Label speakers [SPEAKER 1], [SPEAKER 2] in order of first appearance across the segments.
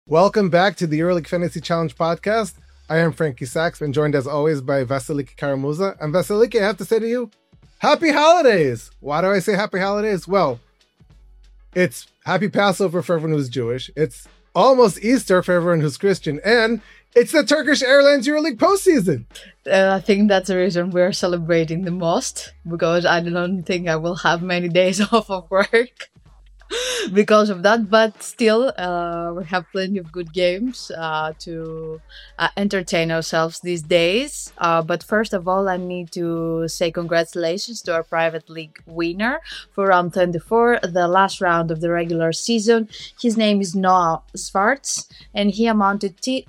[SPEAKER 1] Welcome back to the EuroLeague Fantasy Challenge podcast. I am Frankie Sachs, and joined as always by Vasiliki Karamuza. And Vasiliki, I have to say to you, happy holidays! Why do I say happy holidays? Well, it's happy Passover for everyone who's Jewish. It's almost Easter for everyone who's Christian. And it's the Turkish Airlines EuroLeague postseason.
[SPEAKER 2] I think that's the reason we're celebrating the most, because I don't think I will have many days off of work because of that. But still, we have plenty of good games to entertain ourselves these days. But first of all, I need to say congratulations to our private league winner for round 24, the last round of the regular season. His name is Noah Svarts, and he amounted to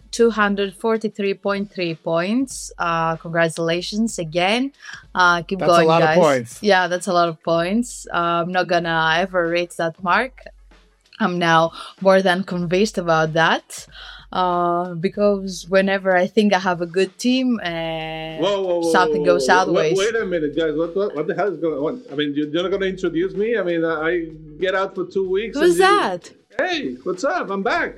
[SPEAKER 2] 243.3 points. Congratulations again. Keep
[SPEAKER 1] That's
[SPEAKER 2] going,
[SPEAKER 1] a lot
[SPEAKER 2] guys.
[SPEAKER 1] of points.
[SPEAKER 2] Yeah, that's a lot of points. I'm not gonna ever reach that mark. I'm now more than convinced about that. Because whenever I think I have a good team, something goes sideways.
[SPEAKER 3] Wait a minute, guys. What the hell is going on? I mean, you're not going to introduce me? I mean, I get out for 2 weeks.
[SPEAKER 2] Who's that?
[SPEAKER 3] Hey, what's up? I'm back.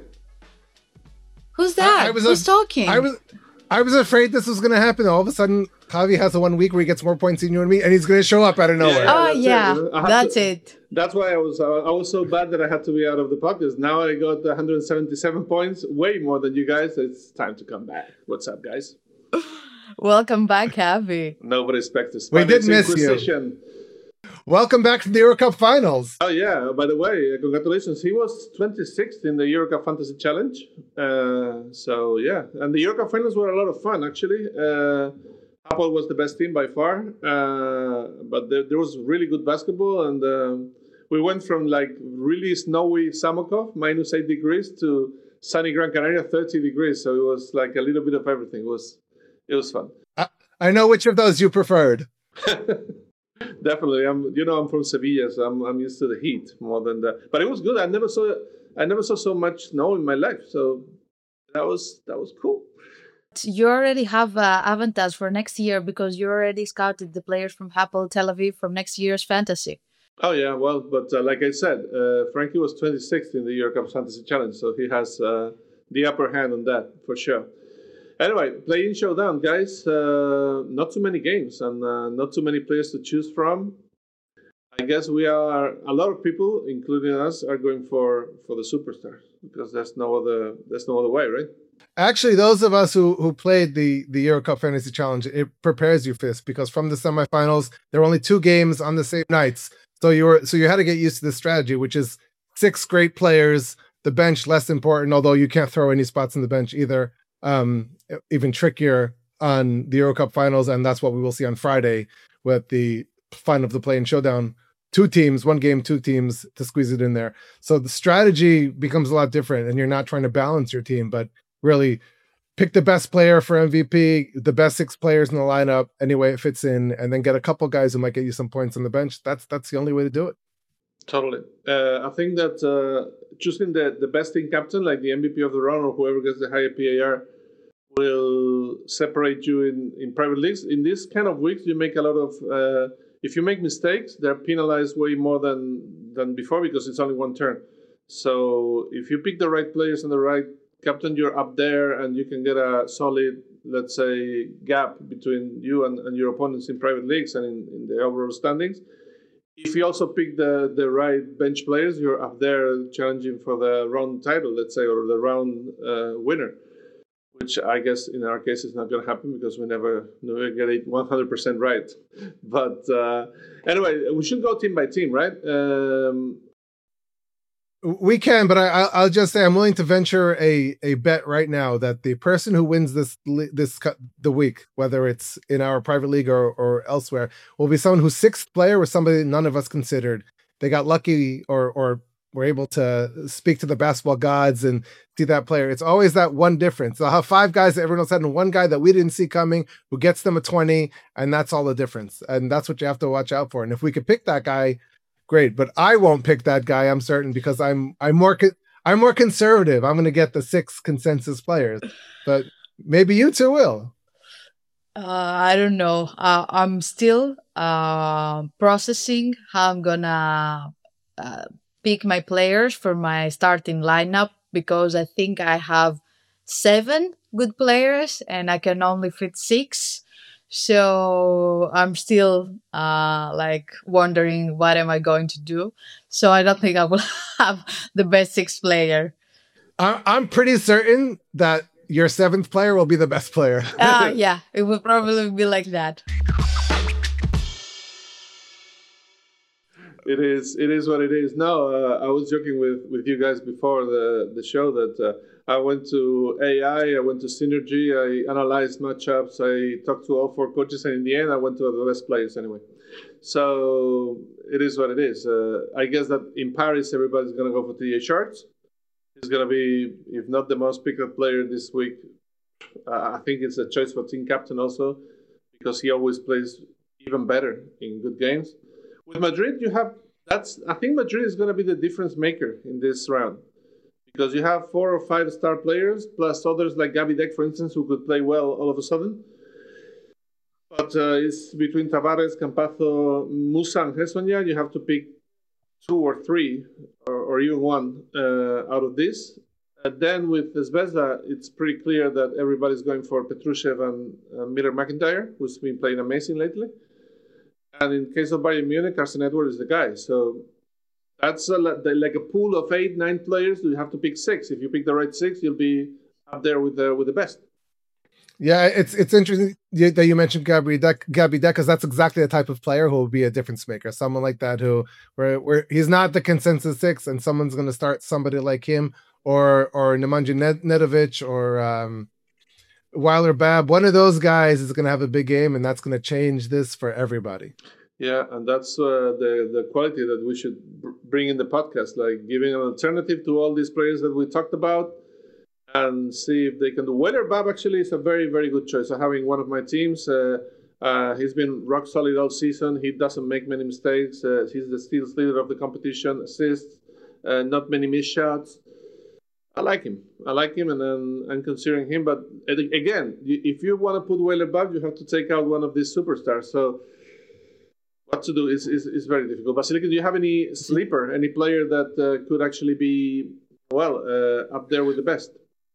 [SPEAKER 2] Who's that? Who's talking?
[SPEAKER 1] I was afraid this was going to happen. All of a sudden, Javi has a 1 week where he gets more points than you and me, and he's going to show up out of nowhere.
[SPEAKER 2] That's it.
[SPEAKER 3] That's why I was so bad that I had to be out of the podcast. Now I got 177 points, way more than you guys. It's time to come back. What's up, guys?
[SPEAKER 2] Welcome back, Javi.
[SPEAKER 3] Nobody expects this.
[SPEAKER 1] We did miss you. Welcome back to the Euro Cup Finals.
[SPEAKER 3] Oh, yeah. By the way, congratulations. He was 26th in the Euro Cup Fantasy Challenge. So, yeah. And the Euro Cup Finals were a lot of fun, actually. Apple was the best team by far. But there was really good basketball. And we went from, like, really snowy Samokov, minus 8 degrees, to sunny Gran Canaria, 30 degrees. So it was, like, a little bit of everything. It was fun.
[SPEAKER 1] I know which of those you preferred.
[SPEAKER 3] Definitely, I'm from Sevilla, so I'm used to the heat more than that. But it was good. I never saw so much snow in my life, so that was cool.
[SPEAKER 2] You already have avatars for next year because you already scouted the players from Hapoel Tel Aviv from next year's fantasy.
[SPEAKER 3] Oh yeah, well, but like I said, Frankie was 26th in the Euro Cup Fantasy Challenge, so he has the upper hand on that for sure. Anyway, play-in showdown, guys. Not too many games and not too many players to choose from. I guess a lot of people, including us, are going for the superstars because there's no other way, right?
[SPEAKER 1] Actually, those of us who played the Euro Cup Fantasy Challenge, it prepares you for this because from the semifinals, there were only 2 games on the same nights. So you had to get used to this strategy, which is 6 great players, the bench less important, although you can't throw any spots on the bench either. Even trickier on the Euro Cup finals, and that's what we will see on Friday with the final of the play-in showdown. 2 teams, 1 game, 2 teams to squeeze it in there. So the strategy becomes a lot different, and you're not trying to balance your team, but really pick the best player for MVP, the best 6 players in the lineup, any way it fits in, and then get a couple guys who might get you some points on the bench. That's the only way to do it.
[SPEAKER 3] Totally. I think that choosing the best team captain, like the MVP of the round or whoever gets the higher PAR, will separate you in private leagues. In this kind of weeks, you make a lot of... if you make mistakes, they're penalized way more than before because it's only 1 turn. So if you pick the right players and the right captain, you're up there and you can get a solid, let's say, gap between you and your opponents in private leagues and in the overall standings. If you also pick the right bench players, you're up there challenging for the round title, let's say, or the round winner, which I guess in our case is not going to happen because we never get it 100% right. But anyway, we should go team by team, right?
[SPEAKER 1] We can, but I'll just say I'm willing to venture a bet right now that the person who wins the week, whether it's in our private league or elsewhere, will be someone whose 6th player was somebody none of us considered. They got lucky or were able to speak to the basketball gods and see that player. It's always that one difference. They'll have 5 guys that everyone else had and 1 guy that we didn't see coming who gets them a 20, and that's all the difference. And that's what you have to watch out for. And if we could pick that guy, great, but I won't pick that guy. I'm certain because I'm more conservative. I'm going to get the 6 consensus players, but maybe you two will.
[SPEAKER 2] I don't know. I'm still processing how I'm gonna pick my players for my starting lineup because I think I have 7 good players and I can only fit 6. So I'm still like wondering what am I going to do. So I don't think I will have the best 6th player.
[SPEAKER 1] I'm pretty certain that your 7th player will be the best player.
[SPEAKER 2] Yeah, it will probably be like that.
[SPEAKER 3] It is what it is. No, I was joking with you guys before the show that I went to AI, I went to Synergy, I analyzed matchups, I talked to all 4 coaches, and in the end, I went to the best players anyway. So it is what it is. I guess that in Paris, everybody's going to go for TJ Sharks. He's going to be, if not the most picked up player this week, I think it's a choice for team captain also, because he always plays even better in good games. With Madrid, I think Madrid is going to be the difference maker in this round, because you have 4 or 5 star players, plus others like Gabi Deck, for instance, who could play well all of a sudden. But it's between Tavares, Campazzo, Musa, and Hesonja. You have to pick 2 or 3, or even 1 out of this. And then with Zvezda, it's pretty clear that everybody's going for Petrushev and Miller McIntyre, who's been playing amazing lately. And in case of Bayern Munich, Carson Edwards is the guy. So that's like a pool of 8, 9 players. You have to pick 6. If you pick the right 6, you'll be up there with the best.
[SPEAKER 1] Yeah, it's interesting that you mentioned Gabi Deck, because that's exactly the type of player who will be a difference maker. Someone like that where he's not the consensus 6, and someone's going to start somebody like him or Nemanja Nedovic or Weiler Bab. One of those guys is going to have a big game, and that's going to change this for everybody.
[SPEAKER 3] Yeah, and that's the quality that we should bring in the podcast, like giving an alternative to all these players that we talked about, and see if they can do. Weiler Bab actually is a very, very good choice. I'm having one of my teams. He's been rock solid all season. He doesn't make many mistakes. He's the steals leader of the competition, assists, not many missed shots. I like him, and then I'm considering him. But again, if you want to put Weiler Bab, you have to take out one of these superstars. So what to do is very difficult. Vasiliki, do you have any sleeper, any player that could actually be, up there with the best?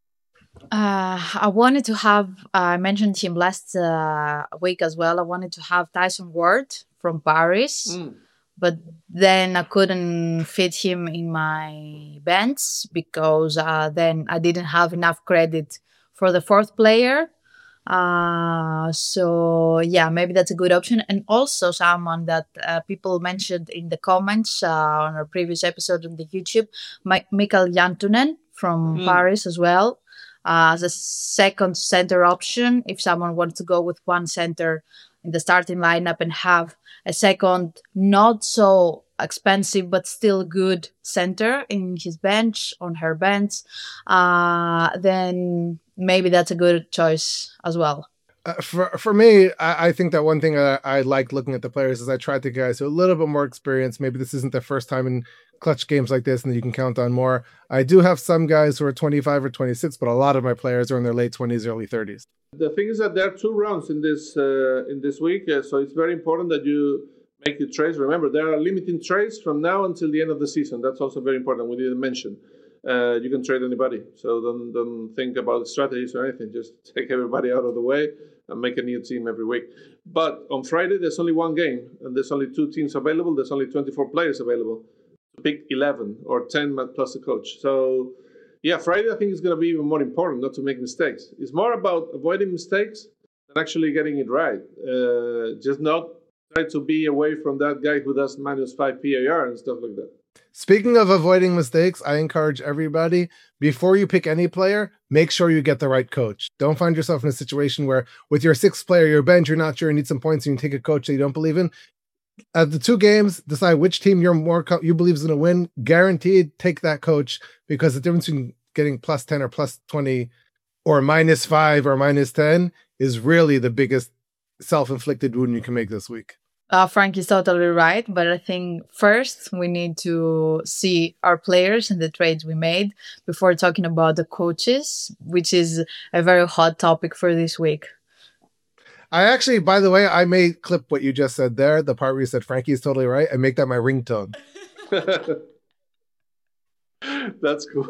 [SPEAKER 2] I wanted to have, I mentioned him last week as well. I wanted to have Tyson Ward from Paris. But then I couldn't fit him in my bench because then I didn't have enough credit for the 4th player. So yeah, maybe that's a good option. And also someone that people mentioned in the comments on our previous episode on the YouTube, Mikael Jantunen from Paris as well, as a second center option. If someone wants to go with 1 center in the starting lineup and have a second, not so expensive but still good center in his bench, on her bench, then maybe that's a good choice as well.
[SPEAKER 1] For me, I think that one thing I like looking at the players is I try to get guys who are a little bit more experienced. Maybe this isn't their first time in clutch games like this and you can count on more. I do have some guys who are 25 or 26, but a lot of my players are in their late 20s, early 30s.
[SPEAKER 3] The thing is that there are 2 rounds in this week, so it's very important that you make your trades. Remember, there are limiting trades from now until the end of the season. That's also very important. We didn't mention. You can trade anybody, so don't think about strategies or anything. Just take everybody out of the way and make a new team every week. But on Friday, there's only 1 game, and there's only 2 teams available. There's only 24 players available to pick 11 or 10 plus the coach. So yeah, Friday I think is going to be even more important, not to make mistakes. It's more about avoiding mistakes than actually getting it right. Just not try to be away from that guy who does -5 PAR and stuff like that.
[SPEAKER 1] Speaking of avoiding mistakes, I encourage everybody, before you pick any player, make sure you get the right coach. Don't find yourself in a situation where with your 6th player, your bench, you're not sure, you need some points, and you take a coach that you don't believe in. At the 2 games, decide which team you believe is going to win. Guaranteed, take that coach, because the difference between getting +10 or +20 or -5 or -10 is really the biggest self-inflicted wound you can make this week.
[SPEAKER 2] Frank is totally right, but I think first we need to see our players and the trades we made before talking about the coaches, which is a very hot topic for this week.
[SPEAKER 1] I actually, by the way, I may clip what you just said there, the part where you said Frankie is totally right, and make that my ringtone.
[SPEAKER 3] That's cool.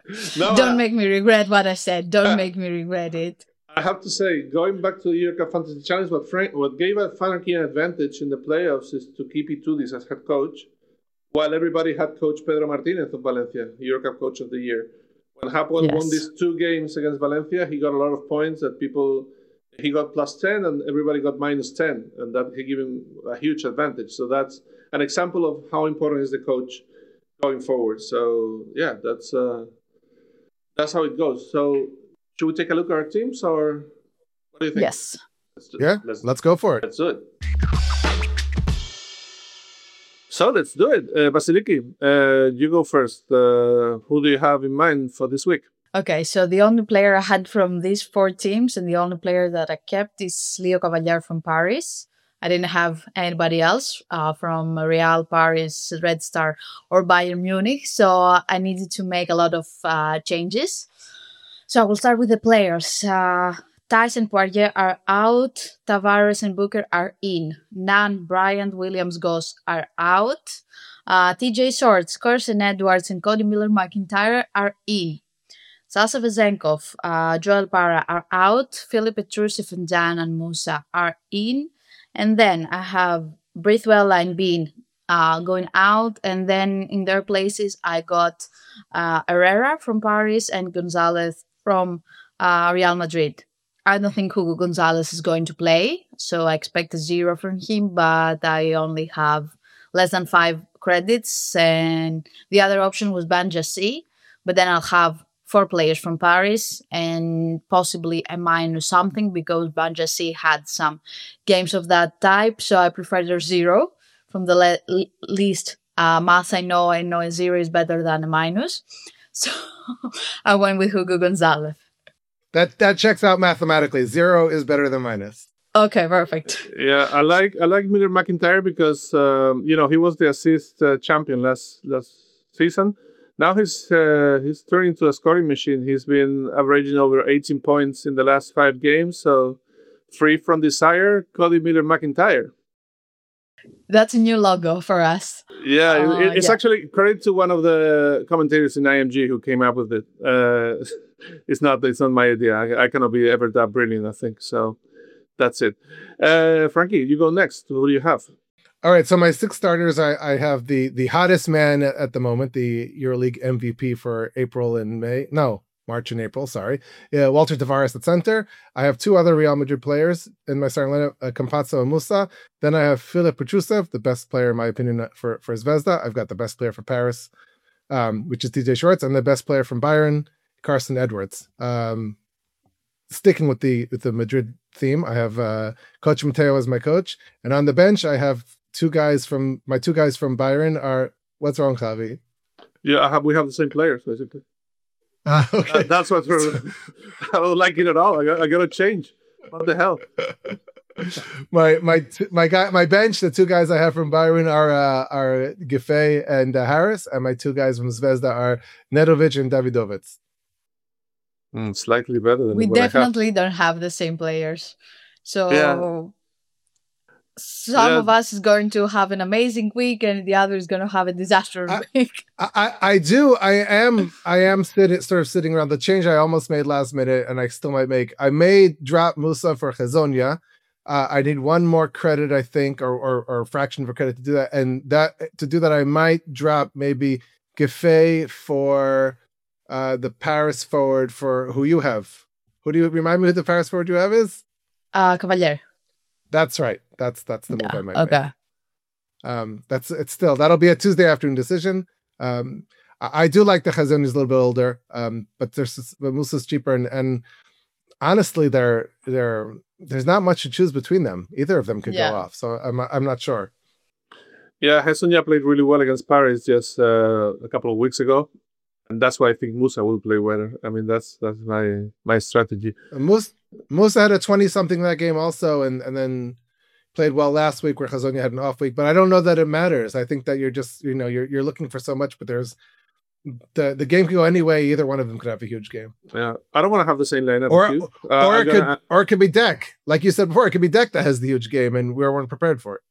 [SPEAKER 3] No,
[SPEAKER 2] Don't make me regret what I said. Don't make me regret it.
[SPEAKER 3] I have to say, going back to the EuroCup Fantasy Challenge, what gave Fanarky an advantage in the playoffs is to keep Itudis as head coach, while everybody had coach Pedro Martinez of Valencia, EuroCup Coach of the Year. When Hapoel won these 2 games against Valencia, he got a lot of points that he got +10 and everybody got -10, and that gave him a huge advantage. So that's an example of how important is the coach going forward. So yeah, that's how it goes. So should we take a look at our teams, or what do you think?
[SPEAKER 2] Yes.
[SPEAKER 1] Let's go for it.
[SPEAKER 3] Let's do it. So let's do it. Vasiliki, you go first. Who do you have in mind for this week?
[SPEAKER 2] Okay, so the only player I had from these 4 teams and the only player that I kept is Leo Cavalier from Paris. I didn't have anybody else from Real, Paris, Red Star, or Bayern Munich, so I needed to make a lot of changes. So I will start with the players. Thijs and Poirier are out. Tavares and Booker are in. Nan, Bryant, Williams, Goss are out. TJ Shorts, Carson Edwards, and Cody Miller-McIntyre are in. Sasa Vezenkov, Joel Para are out. Philip Petrusev and Dan and Musa are in. And then I have Brithwell and Bean going out. And then in their places, I got Herrera from Paris and Gonzalez from Real Madrid. I don't think Hugo Gonzalez is going to play, so I expect a 0 from him, but I only have less than 5 credits. And the other option was Banja C, but then I'll have 4 players from Paris and possibly a minus something because Banja C had some games of that type, so I prefer a 0 from the least math I know a 0 is better than a minus. So I went with Hugo Gonzalez.
[SPEAKER 1] That checks out mathematically. 0 is better than minus.
[SPEAKER 2] Okay, perfect.
[SPEAKER 3] Yeah, I like Miller McIntyre because he was the assist champion last season. Now he's turned into a scoring machine. He's been averaging over 18 points in the last 5 games. So free from desire, Cody Miller McIntyre.
[SPEAKER 2] That's a new logo for us.
[SPEAKER 3] Yeah, it's actually credit to one of the commentators in IMG who came up with it. It's not my idea. I cannot be ever that brilliant, I think. So that's it. Frankie, you go next. Who do you have?
[SPEAKER 1] All right, so my 6 starters, I have the hottest man at the moment, the EuroLeague MVP for March and April, sorry. Walter Tavares at center. I have 2 other Real Madrid players in my starting lineup, Campazzo and Musa. Then I have Filip Petrusev, the best player, in my opinion, for Zvezda. I've got the best player for Paris, which is TJ Shorts, and the best player from Bayern, Carson Edwards. Sticking with the Madrid theme, I have Coach Mateo as my coach. And on the bench, I have 2 guys from Bayern are... What's wrong, Javi?
[SPEAKER 3] Yeah, we have the same players, basically.
[SPEAKER 1] Okay.
[SPEAKER 3] That's what I don't like it at all. I got to change. What the hell?
[SPEAKER 1] my bench, the 2 guys I have from Bayern are Giffey and Harris, and my 2 guys from Zvezda are Nedovic and Davidovets.
[SPEAKER 3] Slightly better than
[SPEAKER 2] we definitely don't have the same players. So some of us is going to have an amazing week and the other is going to have a disastrous week.
[SPEAKER 1] I am sitting around the change I almost made last minute and I still might make. I may drop Musa for Hezonja. I need 1 more credit, I think, or fraction of a credit to do that. And to do that, I might drop maybe Giffey for the Paris forward for who you have. Who do you remind me who the Paris forward you have is?
[SPEAKER 2] Cavalier.
[SPEAKER 1] That's right. That's the move I might
[SPEAKER 2] make.
[SPEAKER 1] That'll be a Tuesday afternoon decision. I do like the Hezonja, is a little bit older, but Musa's cheaper, and honestly, there's not much to choose between them. Either of them could go off, so I'm not sure.
[SPEAKER 3] Yeah, Hezonja played really well against Paris just a couple of weeks ago, and that's why I think Musa will play better. I mean, that's my strategy.
[SPEAKER 1] Musa had a 20-something that game also, and then played well last week where Hezonja had an off week. But I don't know that it matters. I think that you're just you're looking for so much, but there's the game could go anyway. Either one of them could have a huge game.
[SPEAKER 3] Yeah, I don't want to have the same lineup.
[SPEAKER 1] Or it could be Deck, like you said before. It could be Deck that has the huge game, and we weren't prepared for it.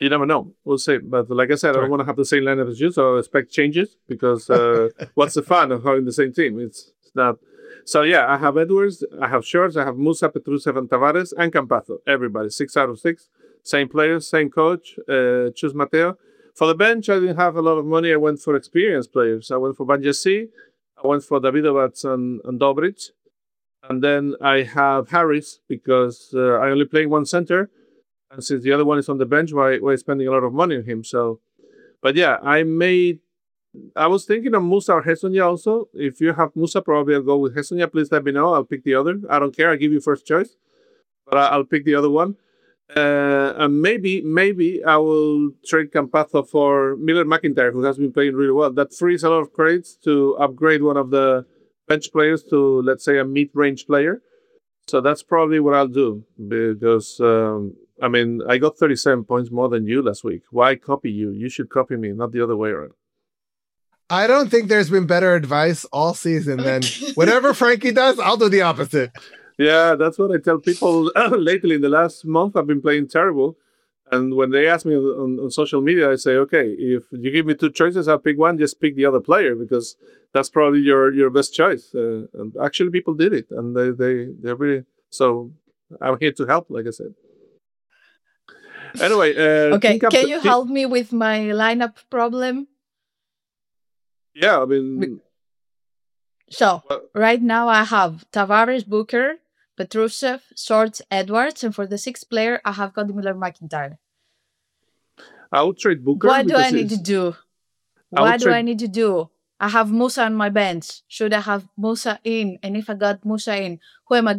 [SPEAKER 3] You never know. We'll see. But like I said, I don't want to have the same lineup as you, so I expect changes because what's the fun of having the same team? It's not. So yeah, I have Edwards, I have Shorts, I have Musa, Petrusev, and Tavares, and Campazzo. Everybody, 6 out of 6. Same players, same coach. Choose Mateo. For the bench, I didn't have a lot of money. I went for experienced players. I went for Banjasi, I went for Davidovac and Dobrich. And then I have Harris because I only play one center. And since the other one is on the bench, why spending a lot of money on him? So, but yeah, I was thinking of Musa or Hessonia also. If you have Musa, probably I'll go with Hessonia. Please let me know. I'll pick the other. I don't care. I'll give you first choice. But I'll pick the other one. And maybe I will trade Campazzo for Miller McIntyre, who has been playing really well. That frees a lot of credits to upgrade one of the bench players to, let's say, a mid-range player. So that's probably what I'll do because, I got 37 points more than you last week. Why copy you? You should copy me, not the other way around.
[SPEAKER 1] I don't think there's been better advice all season than whatever Frankie does, I'll do the opposite.
[SPEAKER 3] Yeah, that's what I tell people lately. In the last month, I've been playing terrible. And when they ask me on social media, I say, okay, if you give me 2 choices, I'll pick one. Just pick the other player because that's probably your best choice. And actually, people did it. And they're really... So I'm here to help, like I said. Anyway.
[SPEAKER 2] Okay, can you help me with my lineup problem?
[SPEAKER 3] Yeah,
[SPEAKER 2] So, right now I have Tavares, Booker, Petrusev, Shorts, Edwards, and for the 6th player, I have got Miller McIntyre.
[SPEAKER 3] I would trade Booker.
[SPEAKER 2] What do I need to do? I need to do? I have Musa on my bench. Should I have Musa in? And if I got Musa in, who am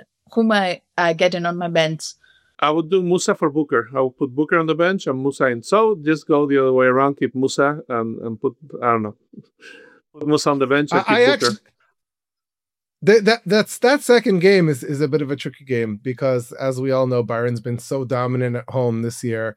[SPEAKER 2] I getting on my bench?
[SPEAKER 3] I would do Musa for Booker. I would put Booker on the bench and Musa in. So just go the other way around, keep Musa and put, I don't know, put Musa on the bench and keep
[SPEAKER 1] Booker. That second game is a bit of a tricky game because, as we all know, Bayern's been so dominant at home this year.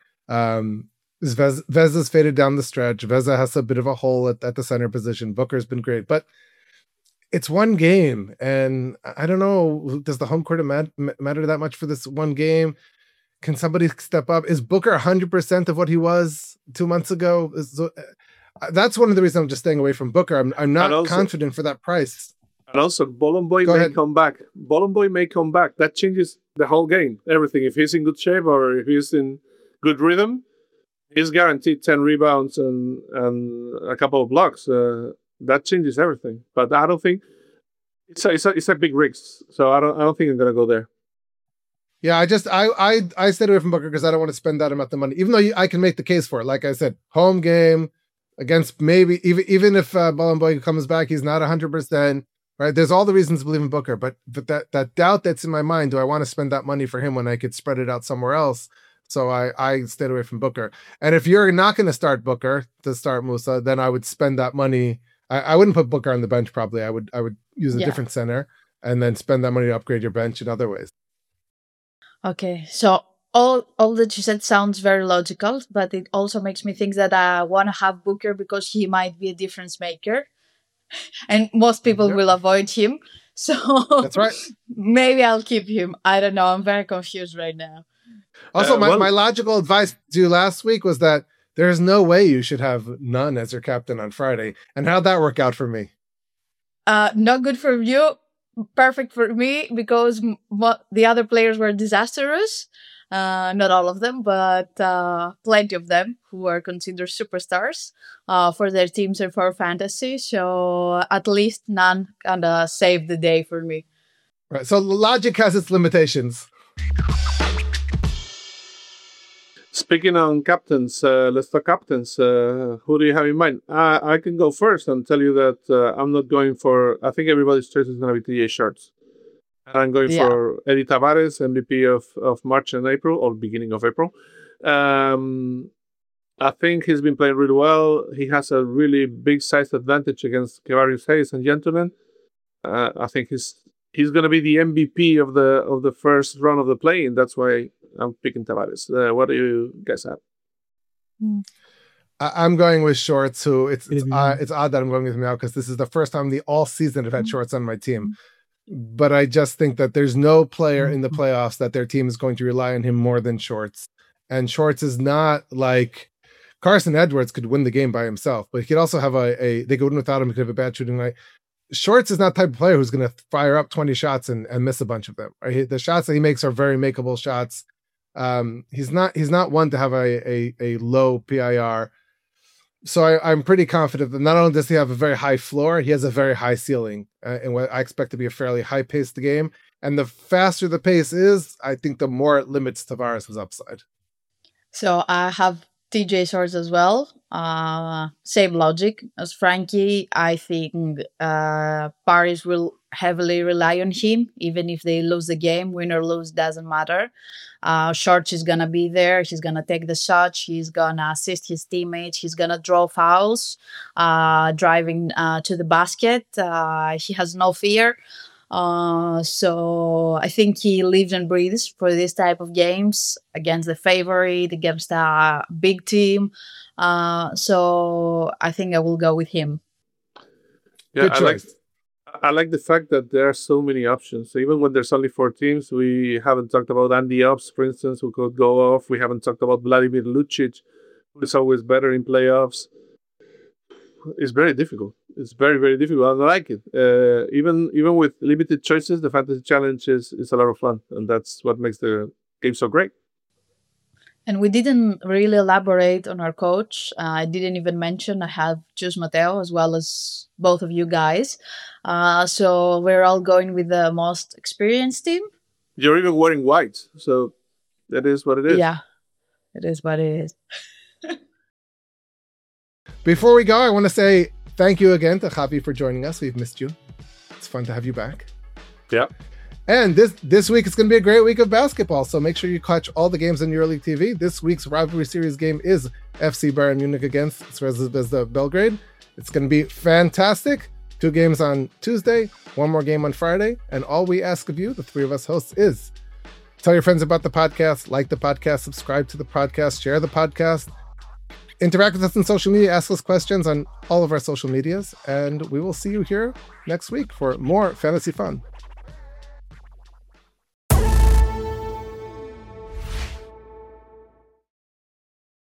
[SPEAKER 1] Veza's faded down the stretch. Veza has a bit of a hole at the center position. Booker's been great, but it's one game, and I don't know, does the home court matter that much for this one game? Can somebody step up? Is Booker 100% of what he was 2 months ago? That's one of the reasons I'm just staying away from Booker. I'm not confident for that price.
[SPEAKER 3] And also, Bolomboy may come back. Bolomboy may come back. That changes the whole game, everything. If he's in good shape or if he's in good rhythm, he's guaranteed 10 rebounds and a couple of blocks. That changes everything. But I don't think it's a big risk. So I don't think I'm gonna go there.
[SPEAKER 1] Yeah, I stayed away from Booker because I don't want to spend that amount of money. Even though I can make the case for it. Like I said, home game against maybe even if Bolomboy comes back, he's not 100%. Right? There's all the reasons to believe in Booker, but that doubt that's in my mind, do I want to spend that money for him when I could spread it out somewhere else? So I stayed away from Booker. And if you're not going to start Booker to start Musa, then I would spend that money. I wouldn't put Booker on the bench probably. I would use a different center and then spend that money to upgrade your bench in other ways.
[SPEAKER 2] Okay, so all that you said sounds very logical, but it also makes me think that I want to have Booker because he might be a difference maker. And most people will avoid him. So
[SPEAKER 1] that's right.
[SPEAKER 2] Maybe I'll keep him. I don't know. I'm very confused right now.
[SPEAKER 1] Also, my logical advice to you last week was that there's no way you should have none as your captain on Friday. And how'd that work out for me?
[SPEAKER 2] Not good for you. Perfect for me because the other players were disastrous. Not all of them, but plenty of them who are considered superstars for their teams and for fantasy. So at least none kind of saved the day for me.
[SPEAKER 1] Right. So logic has its limitations.
[SPEAKER 3] Speaking on captains, let's talk captains. Who do you have in mind? I can go first and tell you that I'm not going for... I think everybody's choice is going to be TJ Shorts. And I'm going for Eddie Tavares, MVP of March and April, or beginning of April. I think he's been playing really well. He has a really big size advantage against Kevarius Hayes and Gentleman. I think he's going to be the MVP of the first round of the play-in. That's why I'm picking Tavares. What do you guys have?
[SPEAKER 1] I'm going with Shorts. Who it's odd that I'm going with him now because this is the first time all season I've had Shorts on my team. But I just think that there's no player in the playoffs that their team is going to rely on him more than Shorts. And Schwartz is not like Carson Edwards could win the game by himself, but he could also have they could win without him. He could have a bad shooting night. Schwartz is not the type of player who's going to fire up 20 shots and miss a bunch of them. Right? The shots that he makes are very makeable shots. He's not one to have a low PIR. So I'm pretty confident that not only does he have a very high floor, he has a very high ceiling, and what I expect to be a fairly high-paced game. And the faster the pace is, I think the more it limits Tavares' upside.
[SPEAKER 2] So I have TJ Schwartz as well. Same logic as Frankie. I think Paris will heavily rely on him, even if they lose the game. Win or lose doesn't matter. Schwartz is gonna be there. He's gonna take the shot. He's gonna assist his teammates. He's gonna draw fouls, driving to the basket. He has no fear. So I think he lives and breathes for this type of games against the favorite, against a big team. So I think I will go with him.
[SPEAKER 3] Yeah, I like the fact that there are so many options. So even when there's only 4 teams, we haven't talked about Andy Ops, for instance, who could go off. We haven't talked about Vladimir Lucic, who is always better in playoffs. It's very difficult. It's very, very difficult. And I like it. Even with limited choices, the fantasy challenge is a lot of fun. And that's what makes the game so great.
[SPEAKER 2] And we didn't really elaborate on our coach. I didn't even mention I have Jus Mateo as well as both of you guys. So we're all going with the most experienced team.
[SPEAKER 3] You're even wearing white. So that is what it is.
[SPEAKER 2] Yeah, it is what it is.
[SPEAKER 1] Before we go, I want to say thank you again to Javi for joining us. We've missed you. It's fun to have you back.
[SPEAKER 3] Yeah.
[SPEAKER 1] And this week, it's going to be a great week of basketball. So make sure you catch all the games on EuroLeague TV. This week's rivalry series game is FC Bayern Munich against Zvezda Belgrade. It's going to be fantastic. 2 games on Tuesday, 1 more game on Friday. And all we ask of you, the 3 of us hosts, is tell your friends about the podcast, like the podcast, subscribe to the podcast, share the podcast, interact with us on social media, ask us questions on all of our social medias. And we will see you here next week for more fantasy fun.